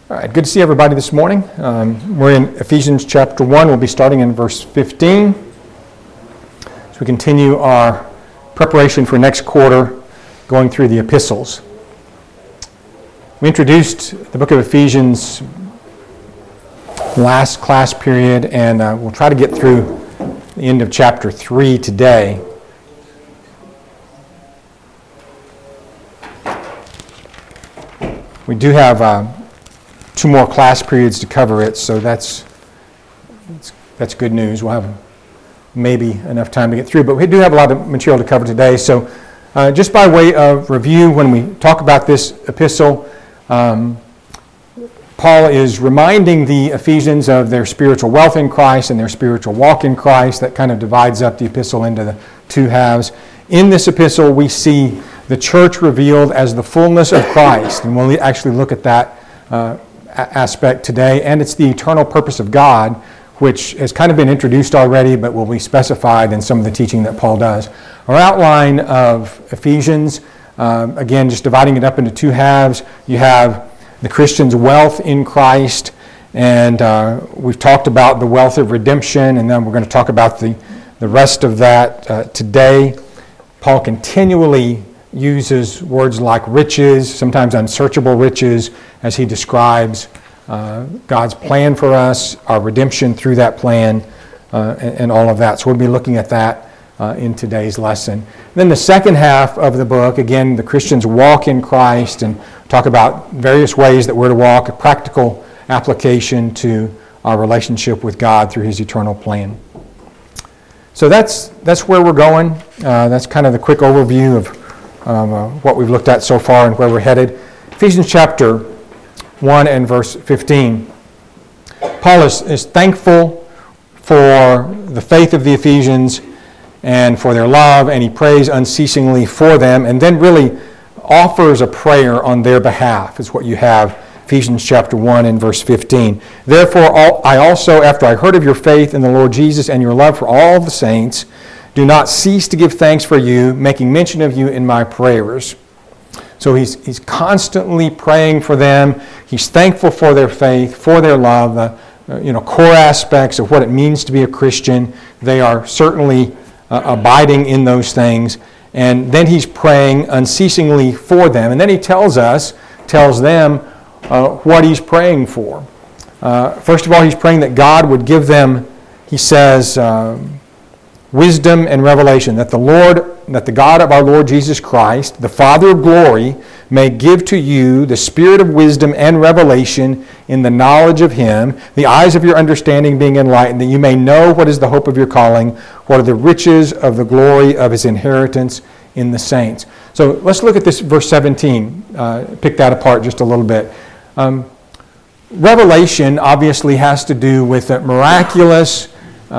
All right, good to see everybody this morning. We're in Ephesians chapter 1. We'll be starting in verse 15. As we continue our preparation for next quarter, going through the epistles. We introduced the book of Ephesians last class period, and we'll try to get through the end of chapter 3 today. We do have two more class periods to cover it, so that's good news. We'll have maybe enough time to get through, but we do have a lot of material to cover today. So just by way of review, when we talk about this epistle, Paul is reminding the Ephesians of their spiritual wealth in Christ and their spiritual walk in Christ. That kind of divides up the epistle into the two halves. In this epistle, we see the church revealed as the fullness of Christ, and we'll actually look at that aspect today, and it's the eternal purpose of God, which has kind of been introduced already, but will be specified in some of the teaching that Paul does. Our outline of Ephesians, again, just dividing it up into two halves. You have the Christian's wealth in Christ, and we've talked about the wealth of redemption, and then we're going to talk about the rest of that today. Paul continually uses words like riches, sometimes unsearchable riches, as he describes God's plan for us, our redemption through that plan, and all of that. So we'll be looking at that in today's lesson. And then the second half of the book, again, the Christian's walk in Christ, and talk about various ways that we're to walk, a practical application to our relationship with God through His eternal plan. So that's where we're going. That's kind of the quick overview of what we've looked at so far and where we're headed. Ephesians chapter 1 and verse 15. Paul is thankful for the faith of the Ephesians and for their love, and he prays unceasingly for them, and then really offers a prayer on their behalf, is what you have. Ephesians chapter 1 and verse 15. Therefore, I also, after I heard of your faith in the Lord Jesus and your love for all the saints, do not cease to give thanks for you, making mention of you in my prayers. So he's constantly praying for them. He's thankful for their faith, for their love, the core aspects of what it means to be a Christian. They are certainly abiding in those things. And then he's praying unceasingly for them. And then he tells them what he's praying for. First of all, he's praying that God would give them, he says, wisdom and revelation, that the God of our Lord Jesus Christ, the Father of glory, may give to you the spirit of wisdom and revelation in the knowledge of Him, the eyes of your understanding being enlightened, that you may know what is the hope of your calling, what are the riches of the glory of His inheritance in the saints. So let's look at this verse 17, pick that apart just a little bit. Revelation obviously has to do with a miraculous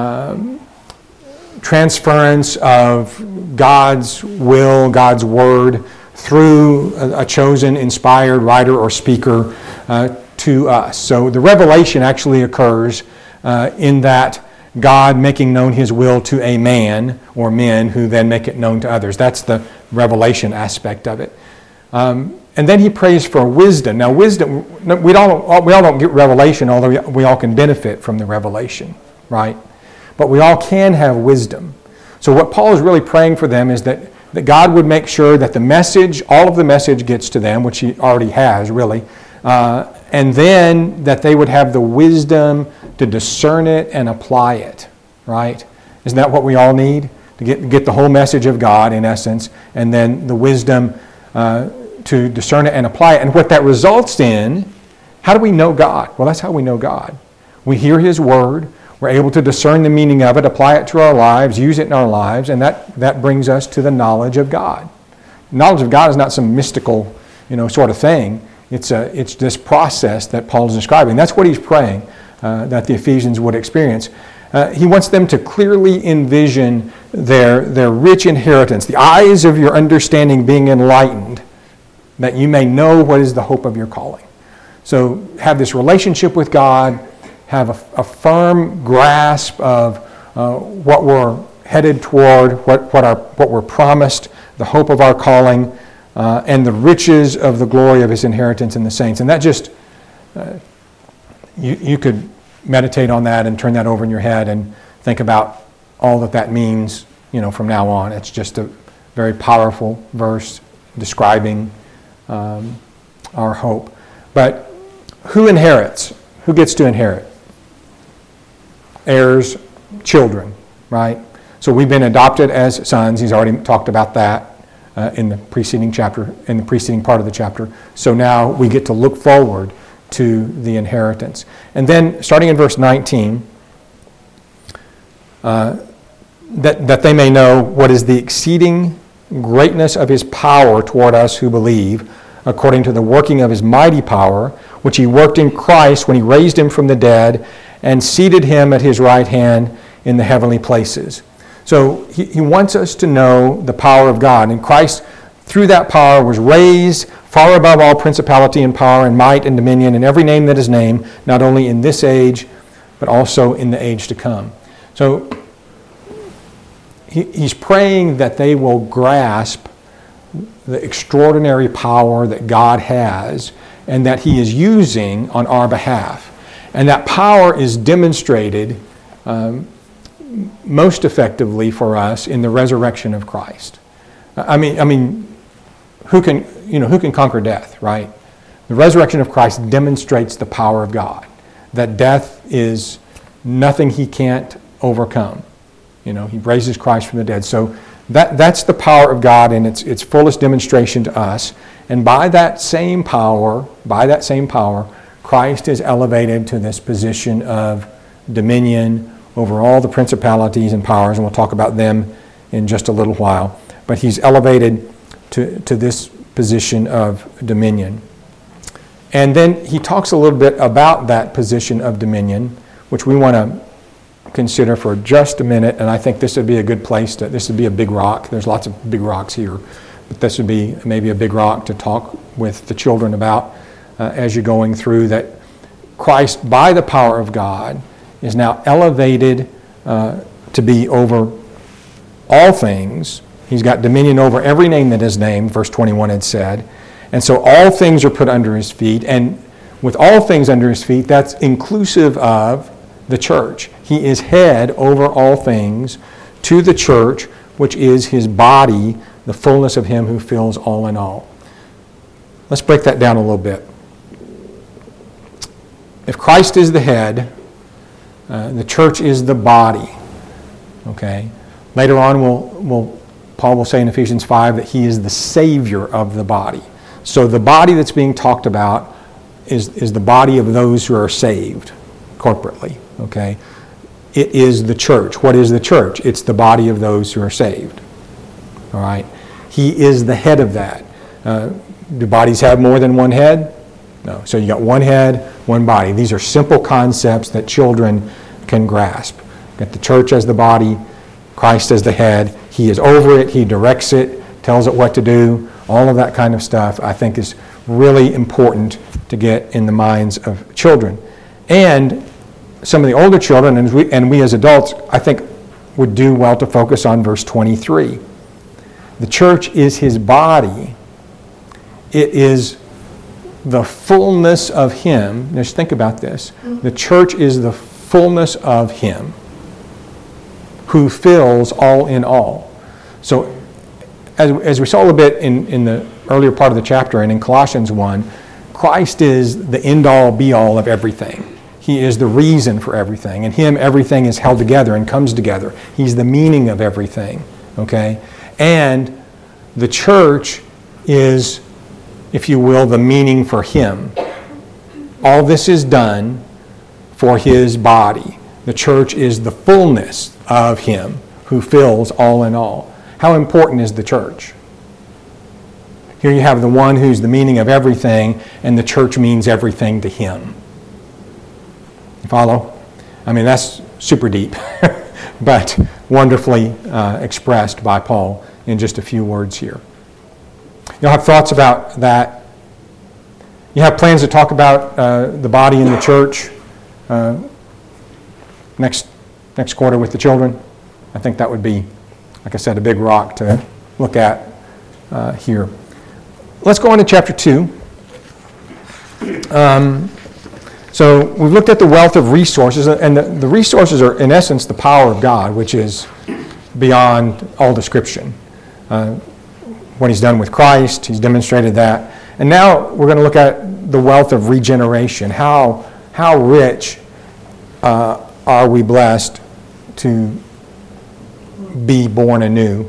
transference of God's will, God's word, through a chosen, inspired writer or speaker to us. So the revelation actually occurs in that God making known His will to a man or men who then make it known to others. That's the revelation aspect of it. And then he prays for wisdom. Now wisdom, we all don't get revelation, although we all can benefit from the revelation, right? But we all can have wisdom. So what Paul is really praying for them is that God would make sure that the message, all of the message gets to them, which He already has, really, and then that they would have the wisdom to discern it and apply it, right? Isn't that what we all need? To get the whole message of God, in essence, and then the wisdom to discern it and apply it. And what that results in, how do we know God? Well, that's how we know God. We hear His word. We're able to discern the meaning of it, apply it to our lives, use it in our lives, and that brings us to the knowledge of God. Knowledge of God is not some mystical, sort of thing. It's this process that Paul is describing. That's what he's praying that the Ephesians would experience. He wants them to clearly envision their rich inheritance, the eyes of your understanding being enlightened, that you may know what is the hope of your calling. So have this relationship with God, have a firm grasp of what we're headed toward, what we're promised, the hope of our calling, and the riches of the glory of His inheritance in the saints. And that just you could meditate on that and turn that over in your head and think about all that means, from now on. It's just a very powerful verse describing our hope. But who inherits? Who gets to inherit? Heirs, children, right? So we've been adopted as sons. He's already talked about that in the preceding chapter, in the preceding part of the chapter. So now we get to look forward to the inheritance. And then, starting in verse 19, that they may know what is the exceeding greatness of his power toward us who believe, according to the working of his mighty power, which he worked in Christ when he raised him from the dead and seated him at his right hand in the heavenly places. So he wants us to know the power of God. And Christ, through that power, was raised far above all principality and power and might and dominion and every name that is named, not only in this age, but also in the age to come. So he's praying that they will grasp the extraordinary power that God has and that he is using on our behalf. And that power is demonstrated most effectively for us in the resurrection of Christ. I mean, who can conquer death, right? The resurrection of Christ demonstrates the power of God, that death is nothing he can't overcome. He raises Christ from the dead. So that's the power of God in its fullest demonstration to us. And by that same power, Christ is elevated to this position of dominion over all the principalities and powers, and we'll talk about them in just a little while. But he's elevated to this position of dominion. And then he talks a little bit about that position of dominion, which we want to consider for just a minute, and I think this would be a good place this would be a big rock. There's lots of big rocks here, but this would be maybe a big rock to talk with the children about as you're going through, that Christ, by the power of God, is now elevated to be over all things. He's got dominion over every name that is named, verse 21 had said. And so all things are put under his feet. And with all things under his feet, that's inclusive of the church. He is head over all things to the church, which is his body, the fullness of him who fills all in all. Let's break that down a little bit. If Christ is the head, the church is the body. Okay. Later on, Paul will say in Ephesians 5 that he is the Savior of the body. So the body that's being talked about is the body of those who are saved corporately. Okay. It is the church. What is the church? It's the body of those who are saved. All right. He is the head of that. Do bodies have more than one head? No. So you got one head, one body. These are simple concepts that children can grasp. Got the church as the body, Christ as the head. He is over it. He directs it, tells it what to do. All of that kind of stuff, I think, is really important to get in the minds of children. And some of the older children, and we as adults, I think, would do well to focus on verse 23. The church is his body. It is the fullness of him. Just think about this. The church is the fullness of him who fills all in all. So as we saw a little bit in the earlier part of the chapter and in Colossians 1, Christ is the end-all, be-all of everything. He is the reason for everything. In him, everything is held together and comes together. He's the meaning of everything. Okay? And the church is, if you will, the meaning for him. All this is done for his body. The church is the fullness of him who fills all in all. How important is the church? Here you have the one who's the meaning of everything, and the church means everything to him. You follow? I mean, that's super deep, but wonderfully expressed by Paul in just a few words here. You'll have thoughts about that. You have plans to talk about the body and the church next quarter with the children. I think that would be, like I said, a big rock to look at here. Let's go on to chapter 2. So we've looked at the wealth of resources, and the resources are, in essence, the power of God, which is beyond all description. What he's done with Christ, he's demonstrated that. And now we're going to look at the wealth of regeneration. How rich are we blessed to be born anew?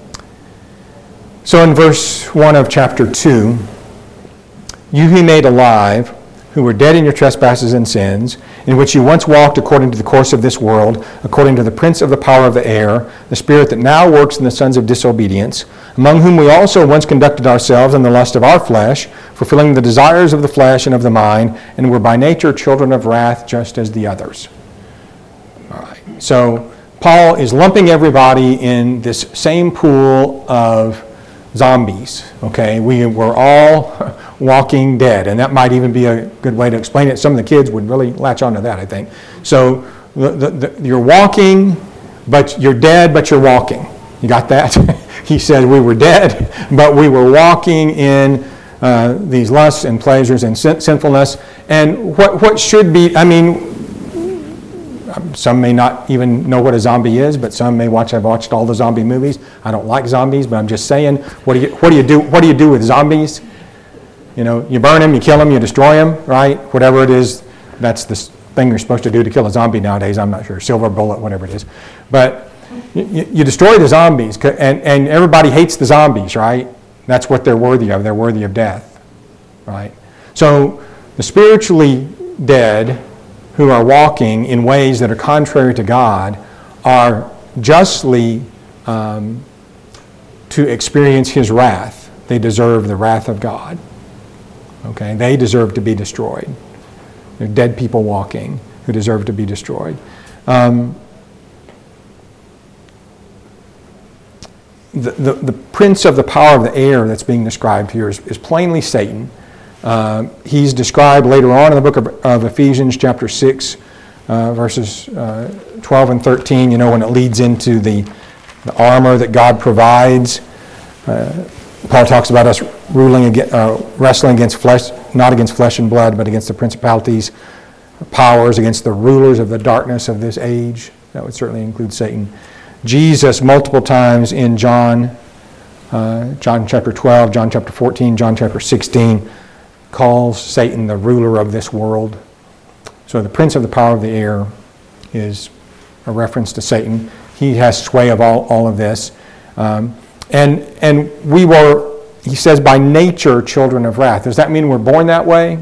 So in verse 1 of chapter 2, you he made alive, who were dead in your trespasses and sins, in which you once walked according to the course of this world, according to the prince of the power of the air, the spirit that now works in the sons of disobedience, among whom we also once conducted ourselves in the lust of our flesh, fulfilling the desires of the flesh and of the mind, and were by nature children of wrath, just as the others. All right. So Paul is lumping everybody in this same pool of zombies. Okay, we were all walking dead, and that might even be a good way to explain it. Some of the kids would really latch onto that, I think. So you're walking, but you're dead, but you're walking. You got that? He said we were dead, but we were walking in these lusts and pleasures and sinfulness. And what should be, I mean, some may not even know what a zombie is, but some may have watched all the zombie movies. I don't like zombies, but I'm just saying, what do you do with zombies? You know, you burn them, you kill them, you destroy them, right? Whatever it is, that's the thing you're supposed to do to kill a zombie nowadays. I'm not sure, silver bullet, whatever it is. But you destroy the zombies, and everybody hates the zombies, right? That's what they're worthy of. They're worthy of death, right? So the spiritually dead who are walking in ways that are contrary to God are justly to experience his wrath. They deserve the wrath of God. Okay, they deserve to be destroyed. They're dead people walking who deserve to be destroyed. The prince of the power of the air that's being described here is plainly Satan. He's described later on in the book of Ephesians chapter 6, verses 12 and 13, you know, when it leads into the armor that God provides. Paul talks about us wrestling against flesh, not against flesh and blood, but against the principalities, powers, against the rulers of the darkness of this age. That would certainly include Satan. Jesus, multiple times in John chapter 12, John chapter 14, John chapter 16, calls Satan the ruler of this world. So the prince of the power of the air is a reference to Satan. He has sway of all of this. And we were, he says, by nature children of wrath. Does that mean we're born that way?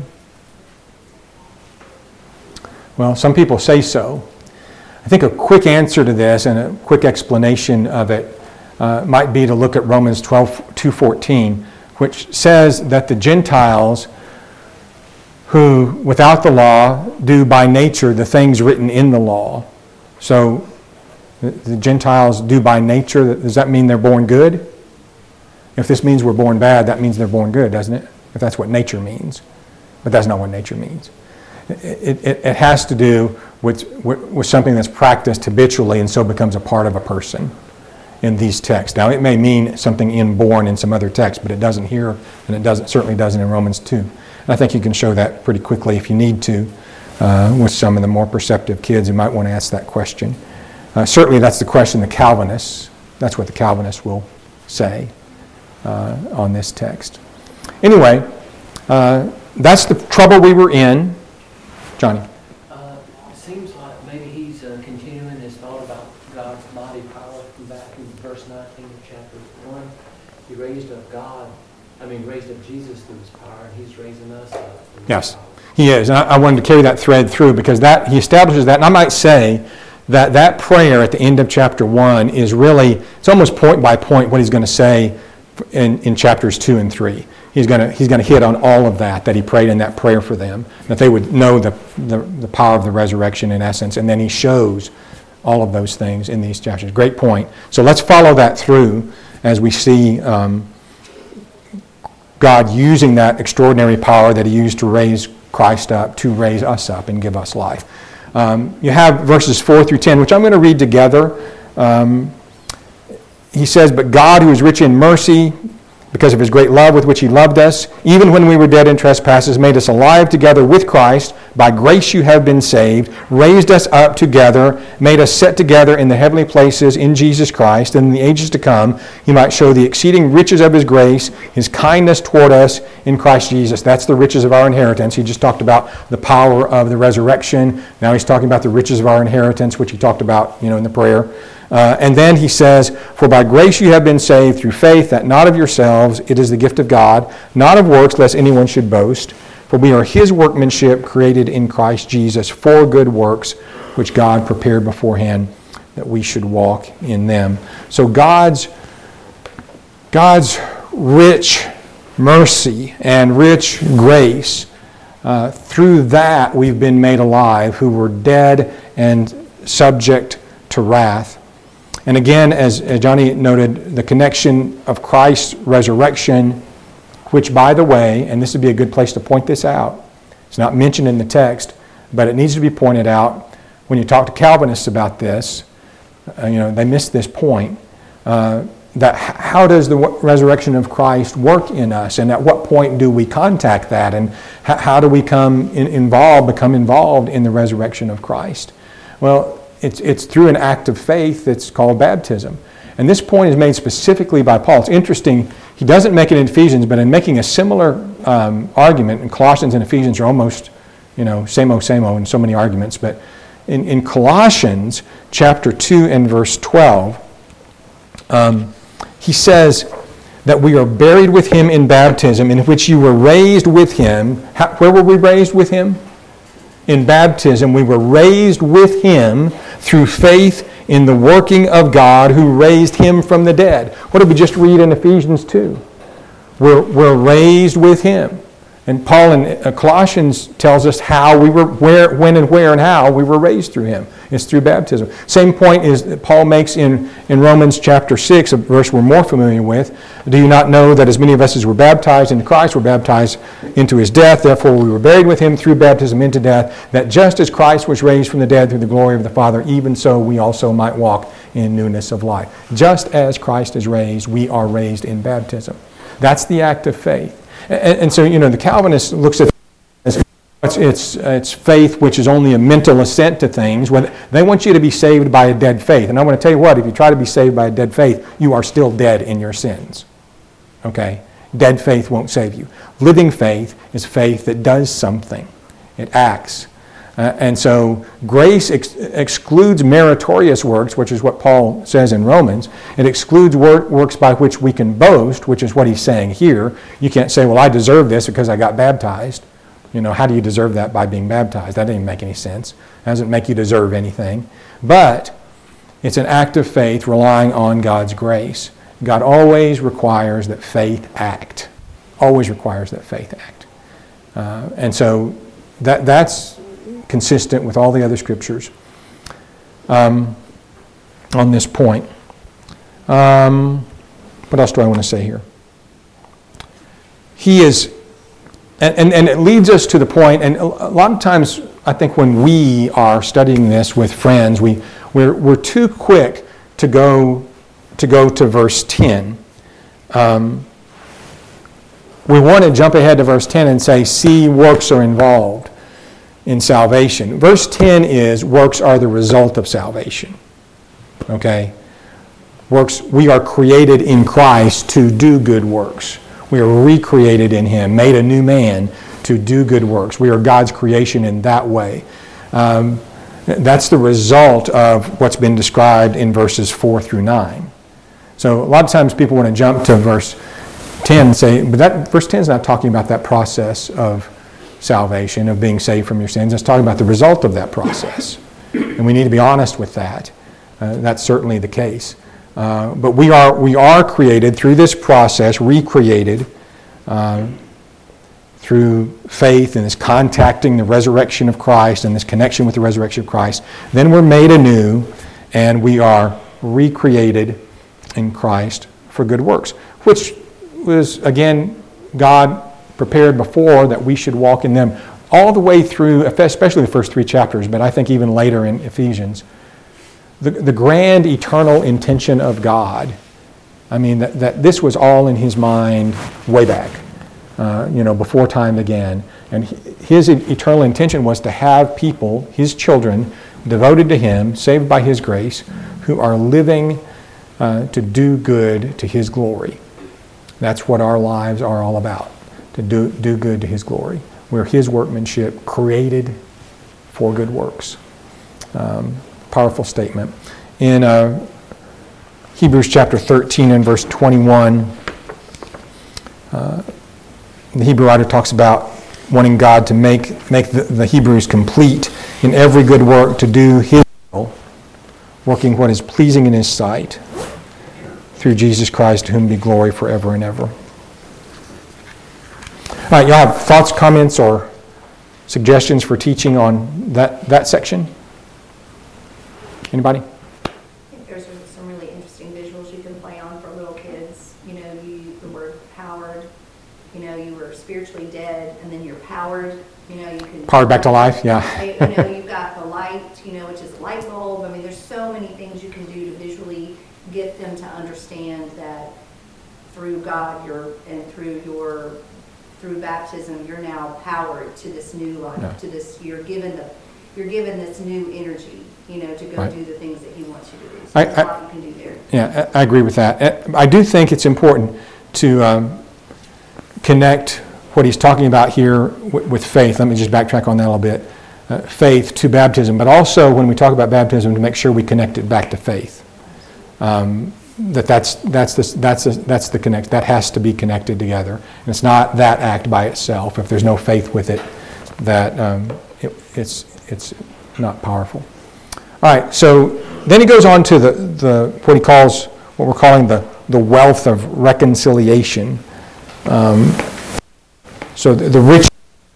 Well, some people say so. I think a quick answer to this and a quick explanation of it might be to look at Romans 2:14, which says that the Gentiles who, without the law, do by nature the things written in the law. So the Gentiles do by nature. Does that mean they're born good? If this means we're born bad, that means they're born good, doesn't it? If that's what nature means. But that's not what nature means. It has to do with something that's practiced habitually and so becomes a part of a person in these texts. Now, it may mean something inborn in some other text, but it doesn't here, and it certainly doesn't in Romans 2. And I think you can show that pretty quickly if you need to with some of the more perceptive kids who might want to ask that question. Certainly that's the question that's what the Calvinists will say on this text. Anyway, that's the trouble we were in. Johnny? It seems like maybe he's continuing his thought about God's mighty power from back in verse 19 of chapter 1. He raised up Jesus through his power, and he's raising us up through his power. He is. And I wanted to carry that thread through because he establishes that. And I might say that prayer at the end of chapter 1 is really, it's almost point by point what he's going to say in chapters 2 and 3. He's going to hit on all of that he prayed in that prayer for them, that they would know the power of the resurrection in essence. And then he shows all of those things in these chapters. Great point. So let's follow that through as we see God using that extraordinary power that he used to raise Christ up, to raise us up and give us life. You have verses 4 through 10, which I'm going to read together. He says, "But God, who is rich in mercy, because of his great love with which he loved us, even when we were dead in trespasses, made us alive together with Christ. By grace you have been saved, raised us up together, made us sit together in the heavenly places in Jesus Christ, and in the ages to come he might show the exceeding riches of his grace, his kindness toward us in Christ Jesus. That's the riches of our inheritance. He just talked about the power of the resurrection. Now he's talking about the riches of our inheritance, which he talked about, in the prayer. And then he says, for by grace you have been saved through faith, that not of yourselves, it is the gift of God, not of works, lest anyone should boast. For we are his workmanship, created in Christ Jesus for good works, which God prepared beforehand that we should walk in them. So God's rich mercy and rich grace, through that we've been made alive, who were dead and subject to wrath. And again, as Johnny noted, the connection of Christ's resurrection, which, by the way, and this would be a good place to point this out, it's not mentioned in the text, but it needs to be pointed out. When you talk to Calvinists about this, they miss this point, that how does the resurrection of Christ work in us, and at what point do we contact that, and how do we become involved in the resurrection of Christ? Well, it's through an act of faith that's called baptism. And this point is made specifically by Paul. It's interesting, he doesn't make it in Ephesians, but in making a similar argument, in Colossians and Ephesians are almost, same-o in so many arguments, but in Colossians chapter 2 and verse 12, he says that we are buried with him in baptism, in which you were raised with him. Where were we raised with him? In baptism, we were raised with him through faith in the working of God who raised him from the dead. What did we just read in Ephesians 2? We're raised with him. And Paul in Colossians tells us how we were, when and where and how we were raised through him. It's through baptism. Same point is that Paul makes in Romans chapter 6, a verse we're more familiar with. Do you not know that as many of us as were baptized into Christ were baptized into his death? Therefore we were buried with him through baptism into death, that just as Christ was raised from the dead through the glory of the Father, even so we also might walk in newness of life. Just as Christ is raised, we are raised in baptism. That's the act of faith. And so, the Calvinist looks at it's faith which is only a mental assent to things. When they want you to be saved by a dead faith. And I want to tell you what, if you try to be saved by a dead faith, you are still dead in your sins. Okay? Dead faith won't save you. Living faith is faith that does something. It acts. And so grace excludes meritorious works, which is what Paul says in Romans. It excludes works by which we can boast, which is what he's saying here. You can't say, well, I deserve this because I got baptized. How do you deserve that by being baptized? That doesn't make any sense. It doesn't make you deserve anything. But it's an act of faith relying on God's grace. God always requires that faith act. Always requires that faith act. And so that's consistent with all the other scriptures on this point. What else do I want to say here? He is, and it leads us to the point, and a lot of times I think when we are studying this with friends, we're too quick to go to verse 10. We want to jump ahead to verse 10 and say, see, works are involved in salvation. Verse 10 is, works are the result of salvation. Okay? Works, we are created in Christ to do good works. We are recreated in him, made a new man to do good works. We are God's creation in that way. That's the result of what's been described in verses 4 through 9. So a lot of times people want to jump to verse 10 and say, but that verse 10 is not talking about that process of salvation, of being saved from your sins. It's talking about the result of that process. And we need to be honest with that. That's certainly the case. But we are created through this process, recreated through faith and this contacting the resurrection of Christ and this connection with the resurrection of Christ. Then we're made anew and we are recreated in Christ for good works, which was, again, God prepared before that we should walk in them all the way through, especially the first 3 chapters, but I think even later in Ephesians. The grand eternal intention of God I mean, that this was all in his mind way back, before time began. And his eternal intention was to have people, his children, devoted to him, saved by his grace, who are living to do good to his glory. That's what our lives are all about, to do good to his glory. We're his workmanship, created for good works. Powerful statement. In Hebrews chapter 13 and verse 21, the Hebrew writer talks about wanting God to make the Hebrews complete in every good work to do his will, working what is pleasing in his sight, through Jesus Christ, to whom be glory forever and ever. All right, y'all have thoughts, comments, or suggestions for teaching on that section? Anybody? I think there's some really interesting visuals you can play on for little kids. You use the word powered. You were spiritually dead, and then you're powered. You can powered back to life. Yeah. You've got the light. Which is a light bulb. I mean, there's so many things you can do to visually get them to understand that through God, through baptism, you're now powered to this new life. Yeah. To this, you're given this new energy. To go do the things that he wants you to do. So there's a lot you can do there. Yeah, I agree with that. I do think it's important to connect what he's talking about here with faith. Let me just backtrack on that a little bit. Faith to baptism, but also when we talk about baptism, to make sure we connect it back to faith. That's the connect. That has to be connected together, and it's not that act by itself. If there's no faith with it, that it's not powerful. All right. So then he goes on to what we're calling the wealth of reconciliation. So the rich.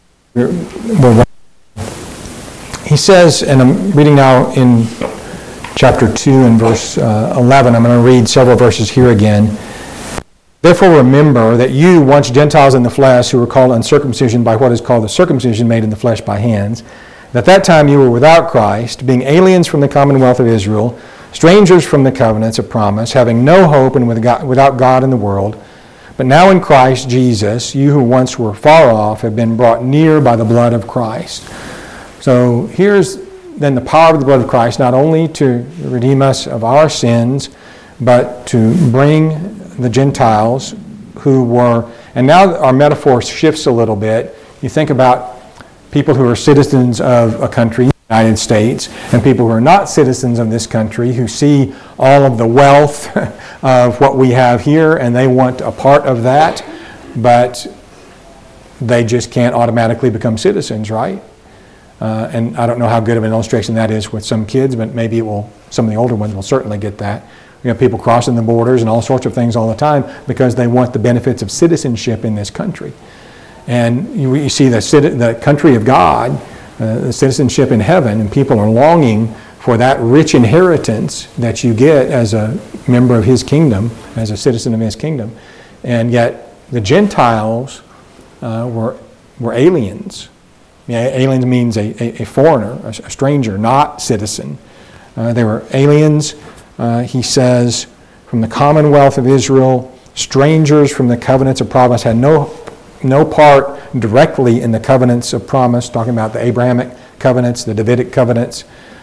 He says, and I'm reading now in chapter 2 and verse 11. I'm going to read several verses here again. Therefore remember that you, once Gentiles in the flesh, who were called uncircumcision by what is called the circumcision made in the flesh by hands, at that time you were without Christ, being aliens from the commonwealth of Israel, strangers from the covenants of promise, having no hope and without God in the world. But now in Christ Jesus, you who once were far off have been brought near by the blood of Christ. So here's then the power of the blood of Christ, not only to redeem us of our sins, but to bring the Gentiles who were, and now our metaphor shifts a little bit. You think about people who are citizens of a country, the United States, and people who are not citizens of this country, who see all of the wealth of what we have here, and they want a part of that, but they just can't automatically become citizens, right? And I don't know how good of an illustration that is with some kids, but maybe some of the older ones will certainly get that. We have people crossing the borders and all sorts of things all the time because they want the benefits of citizenship in this country. And you see the country of God, the citizenship in heaven, and people are longing for that rich inheritance that you get as a member of his kingdom, as a citizen of his kingdom. And yet the Gentiles were aliens. Yeah, aliens means a foreigner, a stranger, not citizen. They were aliens, he says, from the commonwealth of Israel, strangers from the covenants of promise, had no part directly in the covenants of promise, talking about the Abrahamic covenants, the Davidic covenants,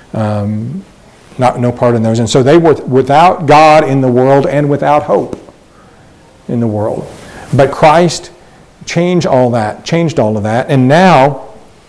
no part in those. And so they were without God in the world and without hope in the world. But Christ changed all of that, and now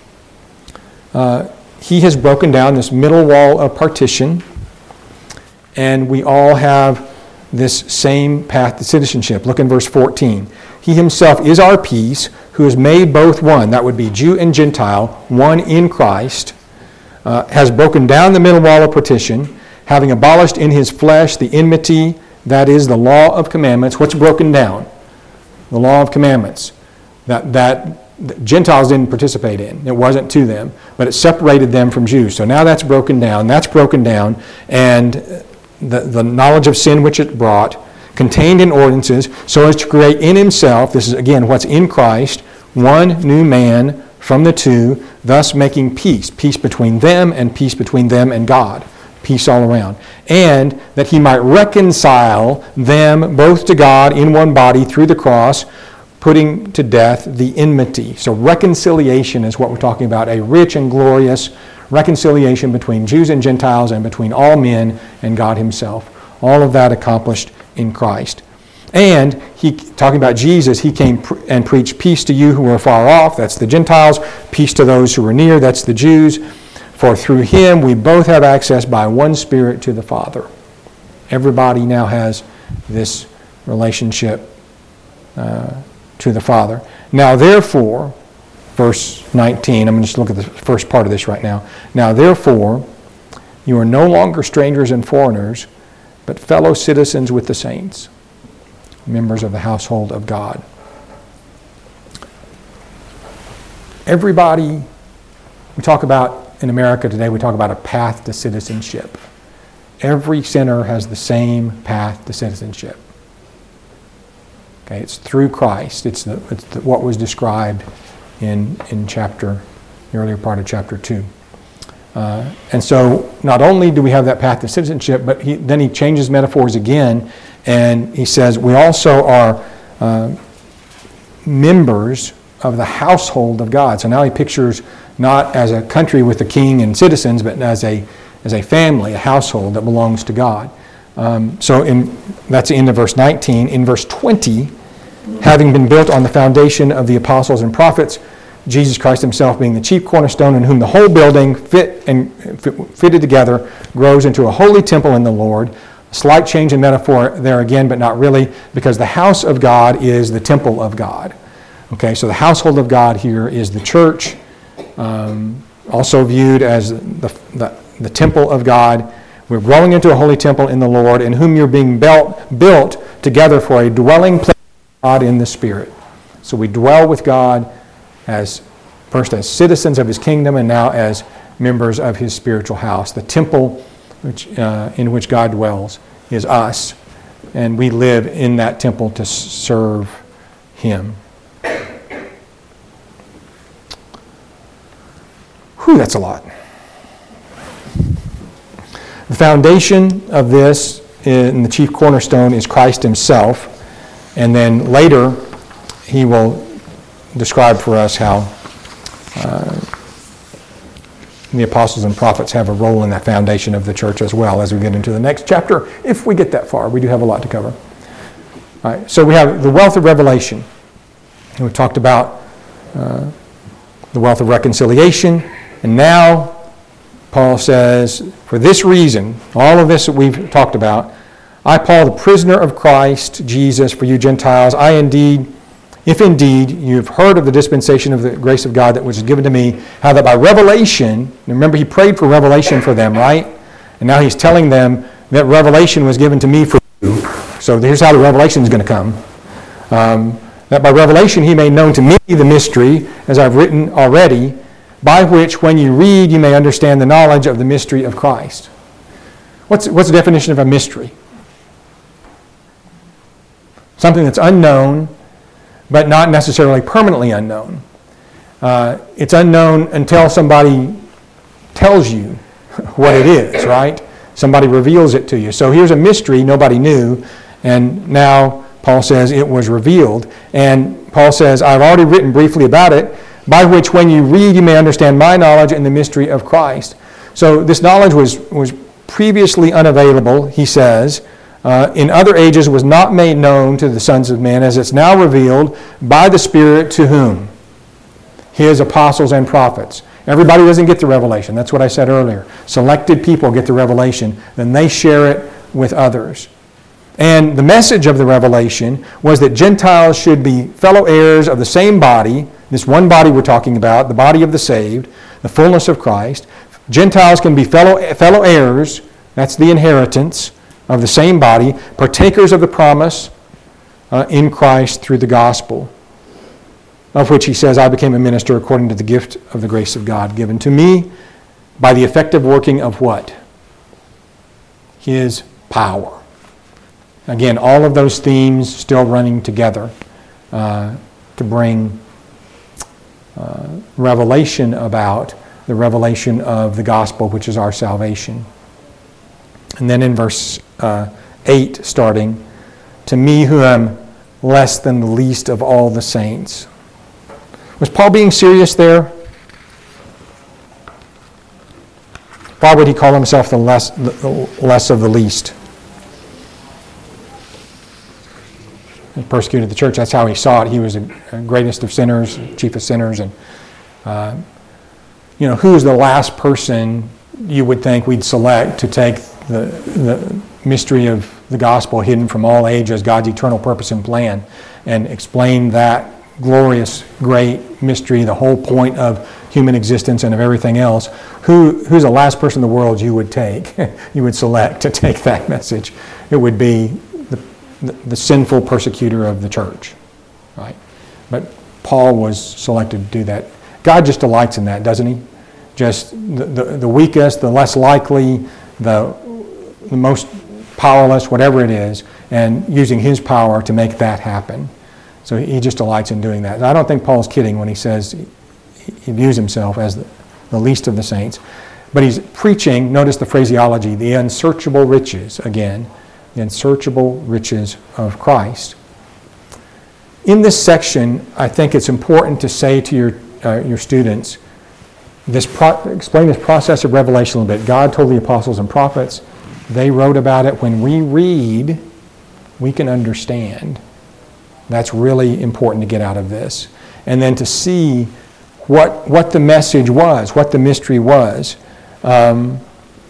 he has broken down this middle wall of partition, and we all have this same path to citizenship. Look in verse 14. He himself is our peace, who has made both one, that would be Jew and Gentile, one in Christ, has broken down the middle wall of partition, having abolished in his flesh the enmity, that is the law of commandments. What's broken down? The law of commandments. That Gentiles didn't participate in. It wasn't to them, but it separated them from Jews. So now that's broken down, and the knowledge of sin which it brought, contained in ordinances, so as to create in himself, this is again what's in Christ, one new man from the two, thus making peace between them and peace between them and God, peace all around. and that he might reconcile them both to God in one body through the cross, putting to death the enmity. So reconciliation is what we're talking about, a rich and glorious reconciliation between Jews and Gentiles and between all men and God himself. All of that accomplished in Christ. And talking about Jesus, he came and preached peace to you who were far off, that's the Gentiles, peace to those who were near, that's the Jews. For through him we both have access by one Spirit to the Father. Everybody now has this relationship to the Father. Now therefore, verse 19, I'm going to just look at the first part of this right now. Now therefore, you are no longer strangers and foreigners, but fellow citizens with the saints, members of the household of God. Everybody, we talk about in America today, we talk about a path to citizenship. Every sinner has the same path to citizenship. Okay, it's through Christ. It's what was described in the earlier part of chapter 2. And so not only do we have that path to citizenship, but then he changes metaphors again, and he says we also are members of the household of God. So now he pictures not as a country with a king and citizens, but as a family, a household that belongs to God. That's the end of verse 19. In verse 20, having been built on the foundation of the apostles and prophets, Jesus Christ himself being the chief cornerstone, in whom the whole building fitted together grows into a holy temple in the Lord. A slight change in metaphor there again, but not really, because the house of God is the temple of God. Okay, so the household of God here is the church, also viewed as the temple of God. We're growing into a holy temple in the Lord, in whom you're being built together for a dwelling place of God in the Spirit. So we dwell with God first as citizens of his kingdom, and now as members of his spiritual house. The temple in which God dwells is us, and we live in that temple to serve him. Whew, that's a lot. The foundation of this in the chief cornerstone is Christ himself, and then later he will describe for us how the apostles and prophets have a role in that foundation of the church as well as we get into the next chapter, if we get that far. We do have a lot to cover. All right, so we have the wealth of revelation. And we talked about the wealth of reconciliation, and now Paul says, for this reason, all of this that we've talked about, I, Paul, the prisoner of Christ Jesus, for you Gentiles, if indeed you've heard of the dispensation of the grace of God that was given to me, how that by revelation, remember he prayed for revelation for them, right? And now he's telling them that revelation was given to me for you. So here's how the revelation is going to come. That by revelation he made known to me the mystery, as I've written already, by which when you read you may understand the knowledge of the mystery of Christ. What's the definition of a mystery? Something that's unknown, but not necessarily permanently unknown. It's unknown until somebody tells you what it is, right? Somebody reveals it to you. So here's a mystery nobody knew, and now Paul says it was revealed. And Paul says, I've already written briefly about it, by which when you read you may understand my knowledge in the mystery of Christ. So this knowledge was previously unavailable, he says, in other ages was not made known to the sons of men, as it's now revealed by the Spirit to whom? His apostles and prophets. Everybody doesn't get the revelation. That's what I said earlier. Selected people get the revelation, then they share it with others. And the message of the revelation was that Gentiles should be fellow heirs of the same body, this one body we're talking about, the body of the saved, the fullness of Christ. Gentiles can be fellow heirs, that's the inheritance of the same body, partakers of the promise in Christ through the gospel, of which he says, I became a minister according to the gift of the grace of God given to me by the effective working of what? His power. Again, all of those themes still running together to bring revelation about the revelation of the gospel, which is our salvation. And then in verse 8 starting, to me who am less than the least of all the saints. Was Paul being serious there? Why would he call himself the less of the least? He persecuted the church. That's how he saw it. He was the greatest of sinners, chief of sinners. And, who is the last person you would think we'd select to take the mystery of the gospel hidden from all ages, God's eternal purpose and plan, and explain that glorious, great mystery, the whole point of human existence and of everything else? Who's the last person in the world you would select to take that message? It would be the sinful persecutor of the church, right? But Paul was selected to do that. God just delights in that, doesn't he? Just the weakest, the less likely, the most powerless, whatever it is, and using his power to make that happen. So he just delights in doing that. And I don't think Paul's kidding when he says he views himself as the least of the saints. But he's preaching, notice the phraseology, the unsearchable riches, again, the unsearchable riches of Christ. In this section, I think it's important to say to your students, explain this process of revelation a little bit. God told the apostles and prophets. They wrote about it. When we read, we can understand. That's really important to get out of this. And then to see what the message was, what the mystery was. It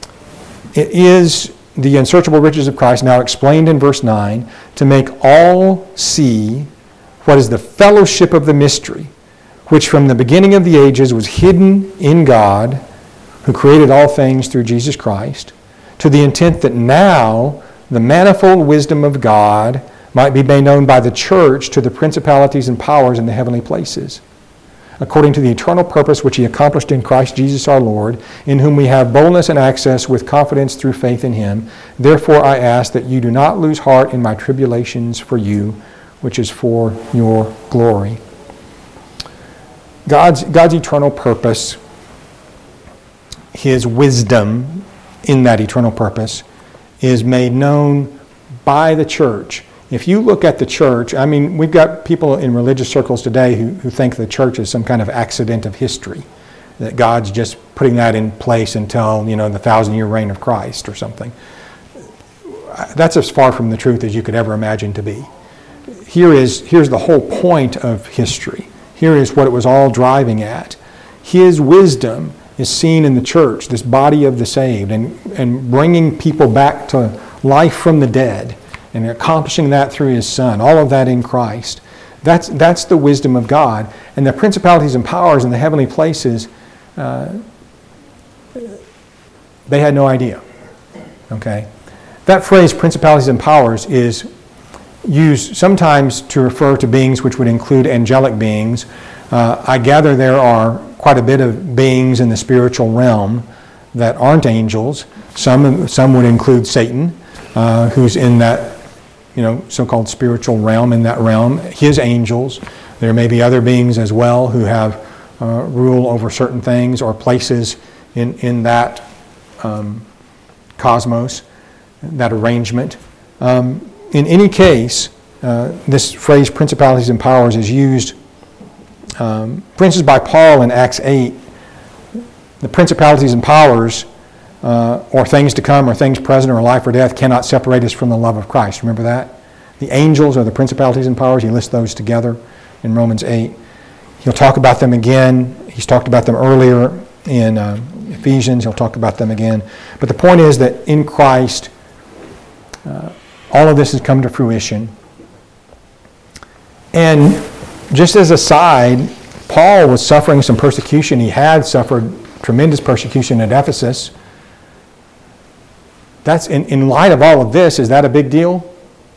is the unsearchable riches of Christ, now explained in verse 9, to make all see what is the fellowship of the mystery, which from the beginning of the ages was hidden in God, who created all things through Jesus Christ, to the intent that now the manifold wisdom of God might be made known by the church to the principalities and powers in the heavenly places, according to the eternal purpose which he accomplished in Christ Jesus our Lord, in whom we have boldness and access with confidence through faith in him. Therefore I ask that you do not lose heart in my tribulations for you, which is for your glory. God's eternal purpose, his wisdom in that eternal purpose, is made known by the church. If you look at the church, we've got people in religious circles today who think the church is some kind of accident of history, that God's just putting that in place until, the 1,000-year reign of Christ or something. That's as far from the truth as you could ever imagine to be. Here's the whole point of history. Here is what it was all driving at. His wisdom is seen in the church, this body of the saved, and bringing people back to life from the dead, and accomplishing that through his Son, all of that in Christ. That's the wisdom of God. And the principalities and powers in the heavenly places, they had no idea. Okay? That phrase, principalities and powers, is used sometimes to refer to beings which would include angelic beings. I gather there are quite a bit of beings in the spiritual realm that aren't angels. Some would include Satan, who's in that so-called spiritual realm, in that realm, his angels. There may be other beings as well who have rule over certain things or places in that cosmos, that arrangement. In any case, this phrase, principalities and powers, is used, for instance, by Paul in Acts 8. The principalities and powers, or things to come, or things present, or life or death, cannot separate us from the love of Christ. Remember that? The angels are the principalities and powers. He lists those together in Romans 8. He'll talk about them again. He's talked about them earlier in Ephesians. He'll talk about them again. But the point is that in Christ, all of this has come to fruition. And just as a side, Paul was suffering some persecution. He had suffered tremendous persecution at Ephesus. That's in light of all of this, is that a big deal?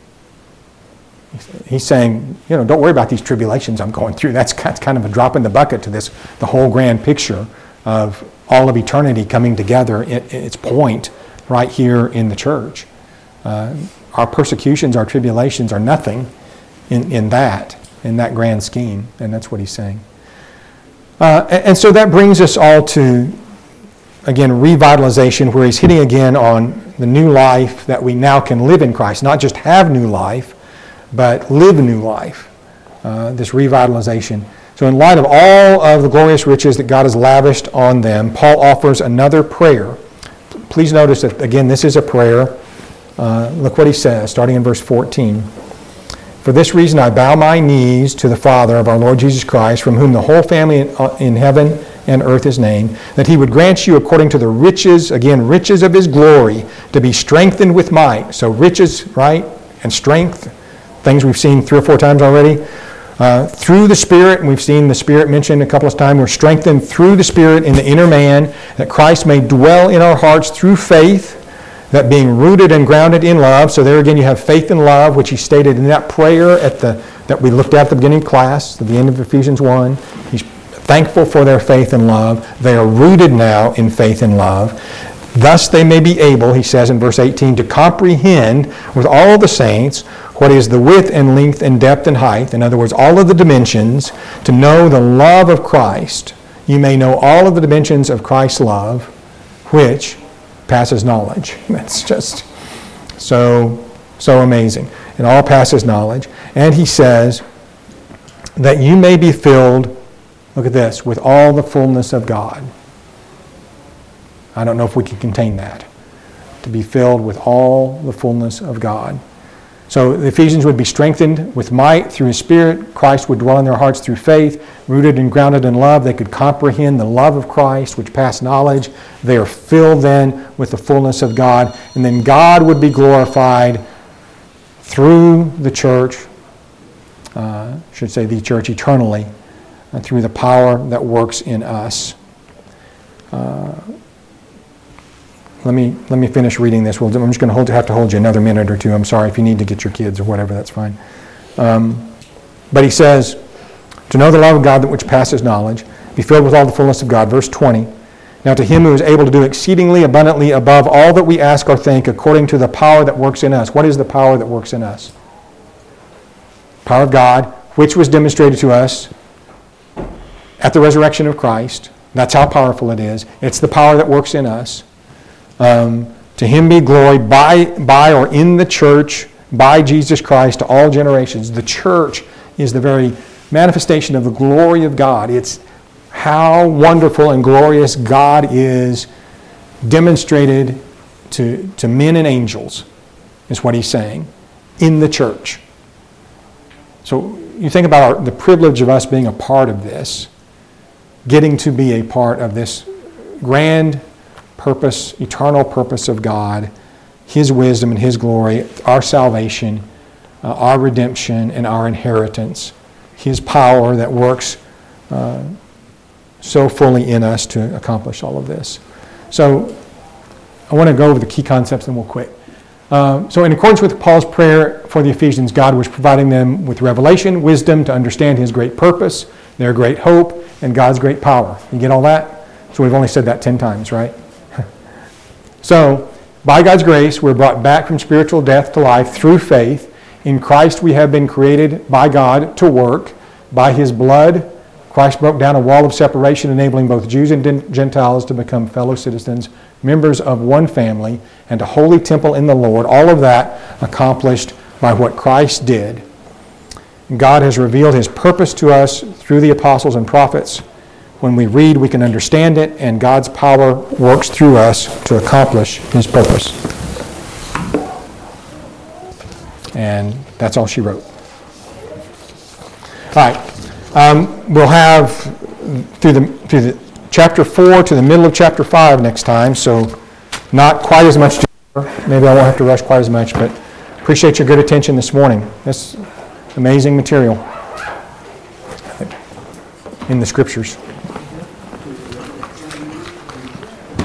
He's saying, don't worry about these tribulations I'm going through. That's kind of a drop in the bucket to the whole grand picture of all of eternity coming together at its point right here in the church. Our persecutions, our tribulations are nothing in that grand scheme, and that's what he's saying. And so that brings us all to again, revitalization, where he's hitting again on the new life that we now can live in Christ. Not just have new life, but live new life. This revitalization. So in light of all of the glorious riches that God has lavished on them, Paul offers another prayer. Please notice that, again, this is a prayer. Look what he says, starting in verse 14. For this reason I bow my knees to the Father of our Lord Jesus Christ, from whom the whole family in heaven and earth is named, that he would grant you according to the riches, again, riches of his glory, to be strengthened with might. So riches, right, and strength, things we've seen 3 or 4 times already. Through the Spirit, and we've seen the Spirit mentioned a couple of times, we're strengthened through the Spirit in the inner man, that Christ may dwell in our hearts through faith, that being rooted and grounded in love. So there again you have faith and love, which he stated in that prayer that we looked at the beginning of class, at the end of Ephesians 1. He's thankful for their faith and love. They are rooted now in faith and love. Thus they may be able, he says in verse 18, to comprehend with all the saints what is the width and length and depth and height, in other words, all of the dimensions, to know the love of Christ. You may know all of the dimensions of Christ's love, which passes knowledge. That's just so amazing. It all passes knowledge. And he says that you may be filled, look at this, with all the fullness of God. I don't know if we can contain that. To be filled with all the fullness of God. So the Ephesians would be strengthened with might through his Spirit. Christ would dwell in their hearts through faith, rooted and grounded in love. They could comprehend the love of Christ, which passed knowledge. They are filled then with the fullness of God. And then God would be glorified through the church, should say the church eternally, through the power that works in us. Let me finish reading this. I'm just going to have to hold you another minute or two. I'm sorry if you need to get your kids or whatever, that's fine. But he says, to know the love of God which passes knowledge, be filled with all the fullness of God. Verse 20. Now to him who is able to do exceedingly abundantly above all that we ask or think, according to the power that works in us. What is the power that works in us? Power of God, which was demonstrated to us at the resurrection of Christ. That's how powerful it is. It's the power that works in us. To him be glory by or in the church, by Jesus Christ, to all generations. The church is the very manifestation of the glory of God. It's how wonderful and glorious God is demonstrated to men and angels, is what he's saying, in the church. So you think about the privilege of us being a part of this, getting to be a part of this grand purpose, eternal purpose of God, his wisdom and his glory, our salvation, our redemption and our inheritance, his power that works so fully in us to accomplish all of this. So I want to go over the key concepts and we'll quit. So in accordance with Paul's prayer for the Ephesians, God was providing them with revelation, wisdom to understand his great purpose, their great hope, and God's great power. You get all that? So we've only said that 10 times, right? So, by God's grace, we're brought back from spiritual death to life through faith. In Christ we have been created by God to work. By his blood, Christ broke down a wall of separation, enabling both Jews and Gentiles to become fellow citizens, members of one family, and a holy temple in the Lord. All of that accomplished by what Christ did. God has revealed his purpose to us through the apostles and prophets. When we read, we can understand it, and God's power works through us to accomplish his purpose. And that's all she wrote. All right. We'll have through the chapter 4 to the middle of chapter 5 next time, so not quite as much to cover. Maybe I won't have to rush quite as much, but appreciate your good attention this morning. That's amazing material in the Scriptures.